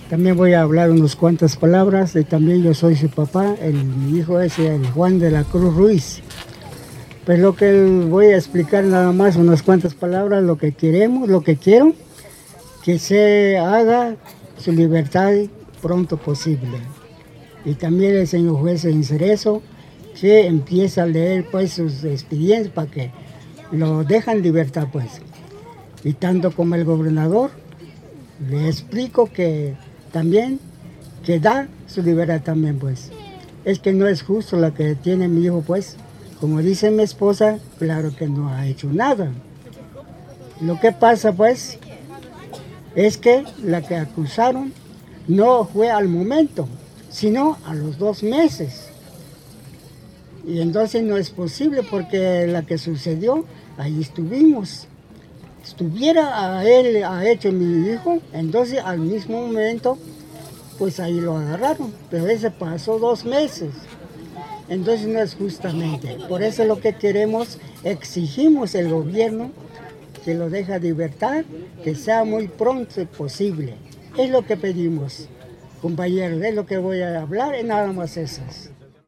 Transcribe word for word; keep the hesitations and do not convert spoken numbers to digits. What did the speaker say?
También voy a hablar unas cuantas palabras, y también yo soy su papá, el, mi hijo es el Juan de la Cruz Ruiz. Pues lo que voy a explicar nada más unas cuantas palabras, lo que queremos, lo que quiero, que se haga su libertad pronto posible. Y también el señor juez en Cerezo, que empieza a leer pues sus expedientes para que lo dejan en libertad pues. Y tanto como el gobernador, le explico que también, que da su libertad también pues. Es que no es justo la que tiene mi hijo pues. Como dice mi esposa, claro que no ha hecho nada. Lo que pasa pues, es que la que acusaron no fue al momento, sino a los dos meses. Y entonces no es posible porque la que sucedió, ahí estuvimos. Estuviera a él, ha hecho mi hijo, entonces al mismo momento, pues ahí lo agarraron. Pero ese pasó dos meses. Entonces no es justamente. Por eso lo que queremos, exigimos el gobierno que lo deje en libertad, que sea muy pronto posible. Es lo que pedimos, compañeros, es lo que voy a hablar, y nada más esas.